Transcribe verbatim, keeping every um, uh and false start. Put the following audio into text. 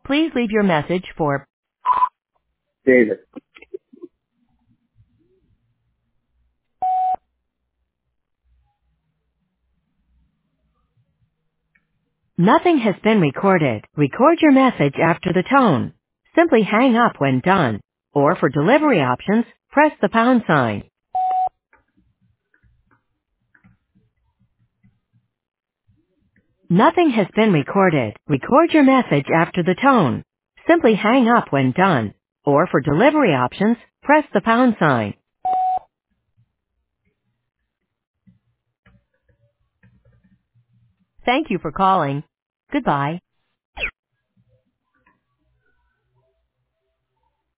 Please leave your message for David. Nothing has been recorded. Record your message after the tone. Simply hang up when done. Or for delivery options, press the pound sign. Nothing has been recorded. Record your message after the tone. Simply hang up when done. Or for delivery options, press the pound sign. Thank you for calling. Goodbye.